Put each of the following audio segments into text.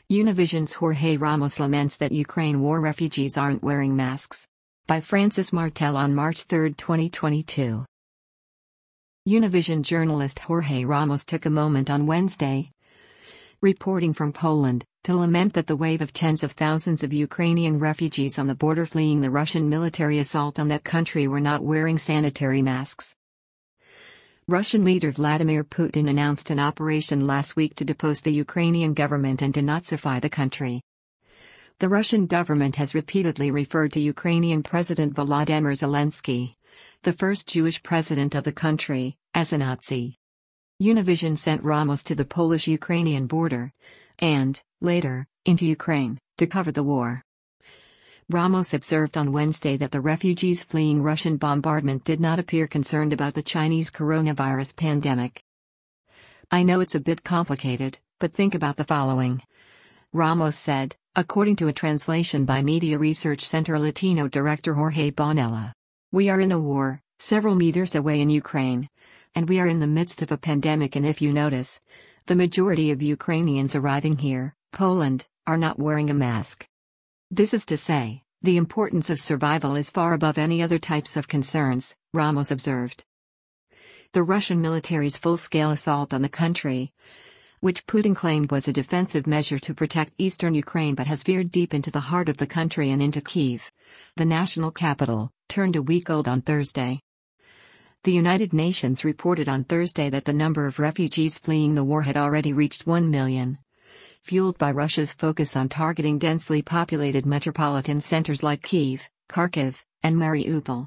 Univision's Jorge Ramos laments that Ukraine war refugees aren't wearing masks. By Francis Martel on March 3, 2022. Univision journalist Jorge Ramos took a moment on Wednesday, reporting from Poland, to lament that the wave of tens of thousands of Ukrainian refugees on the border fleeing the Russian military assault on that country were not wearing sanitary masks. Russian leader Vladimir Putin announced an operation last week to depose the Ukrainian government and denazify the country. The Russian government has repeatedly referred to Ukrainian President Volodymyr Zelensky, the first Jewish president of the country, as a Nazi. Univision sent Ramos to the Polish-Ukrainian border, and, later, into Ukraine, to cover the war. Ramos observed on Wednesday that the refugees fleeing Russian bombardment did not appear concerned about the Chinese coronavirus pandemic. "I know it's a bit complicated, but think about the following," Ramos said, according to a translation by Media Research Center Latino director Jorge Bonella. "We are in a war, several meters away in Ukraine. And we are in the midst of a pandemic, and if you notice, the majority of Ukrainians arriving here, Poland, are not wearing a mask. This is to say, the importance of survival is far above any other types of concerns," Ramos observed. The Russian military's full-scale assault on the country, which Putin claimed was a defensive measure to protect eastern Ukraine but has veered deep into the heart of the country and into Kyiv, the national capital, turned a week old on Thursday. The United Nations reported on Thursday that the number of refugees fleeing the war had already reached 1 million. Fueled by Russia's focus on targeting densely populated metropolitan centers like Kyiv, Kharkiv, and Mariupol.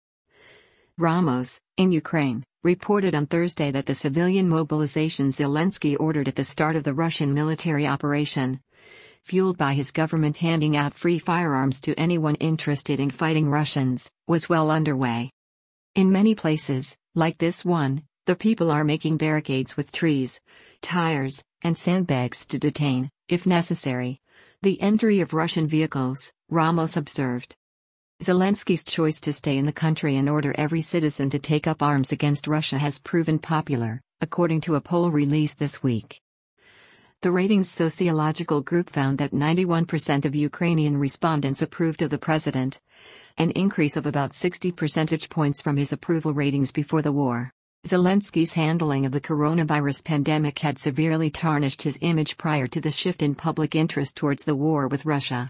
Ramos, in Ukraine, reported on Thursday that the civilian mobilization Zelensky ordered at the start of the Russian military operation, fueled by his government handing out free firearms to anyone interested in fighting Russians, was well underway. "In many places, like this one, the people are making barricades with trees, tires, and sandbags to detain, if necessary, the entry of Russian vehicles," Ramos observed. Zelensky's choice to stay in the country and order every citizen to take up arms against Russia has proven popular, according to a poll released this week. The ratings sociological group found that 91% of Ukrainian respondents approved of the president, an increase of about 60 percentage points from his approval ratings before the war. Zelensky's handling of the coronavirus pandemic had severely tarnished his image prior to the shift in public interest towards the war with Russia.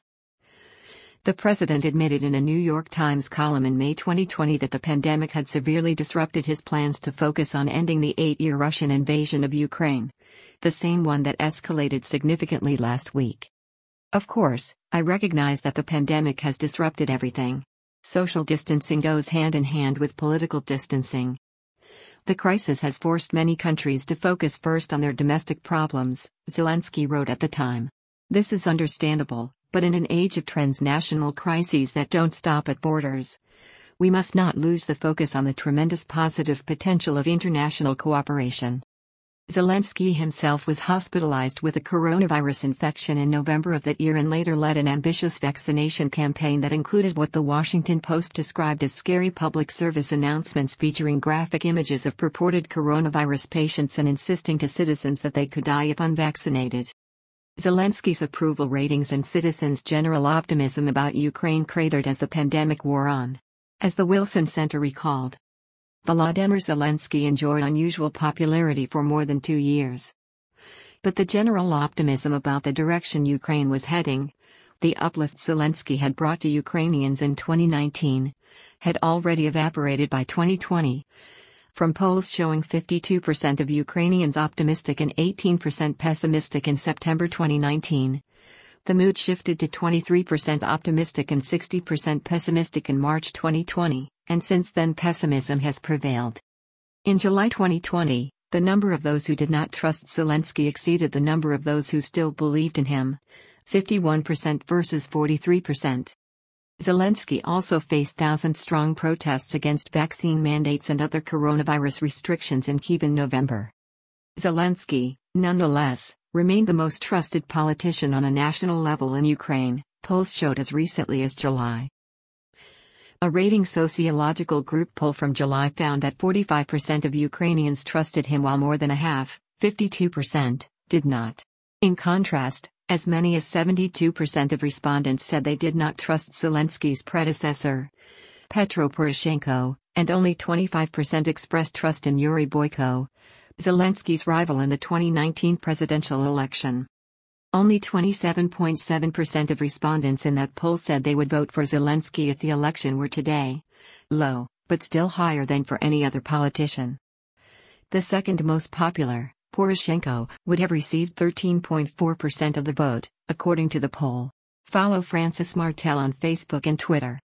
The president admitted in a New York Times column in May 2020 that the pandemic had severely disrupted his plans to focus on ending the 8-year Russian invasion of Ukraine, the same one that escalated significantly last week. "Of course, I recognize that the pandemic has disrupted everything. Social distancing goes hand in hand with political distancing. The crisis has forced many countries to focus first on their domestic problems," Zelensky wrote at the time. "This is understandable, but in an age of transnational crises that don't stop at borders, we must not lose the focus on the tremendous positive potential of international cooperation." Zelensky himself was hospitalized with a coronavirus infection in November of that year and later led an ambitious vaccination campaign that included what the Washington Post described as scary public service announcements featuring graphic images of purported coronavirus patients and insisting to citizens that they could die if unvaccinated. Zelensky's approval ratings and citizens' general optimism about Ukraine cratered as the pandemic wore on. As the Wilson Center recalled, Volodymyr Zelensky enjoyed unusual popularity for more than 2 years. But the general optimism about the direction Ukraine was heading, the uplift Zelensky had brought to Ukrainians in 2019, had already evaporated by 2020. From polls showing 52% of Ukrainians optimistic and 18% pessimistic in September 2019, the mood shifted to 23% optimistic and 60% pessimistic in March 2020, and since then pessimism has prevailed. In July 2020, the number of those who did not trust Zelensky exceeded the number of those who still believed in him, 51% versus 43%. Zelensky also faced thousand-strong protests against vaccine mandates and other coronavirus restrictions in Kyiv in November. Zelensky, nonetheless, remained the most trusted politician on a national level in Ukraine, polls showed as recently as July. A rating sociological group poll from July found that 45% of Ukrainians trusted him while more than a half, 52%, did not. In contrast, As many as 72% of respondents said they did not trust Zelensky's predecessor, Petro Poroshenko, and only 25% expressed trust in Yuri Boyko, Zelensky's rival in the 2019 presidential election. Only 27.7% of respondents in that poll said they would vote for Zelensky if the election were today. Low, but still higher than for any other politician. The second most popular, Poroshenko, would have received 13.4% of the vote, according to the poll. Follow Francis Martel on Facebook and Twitter.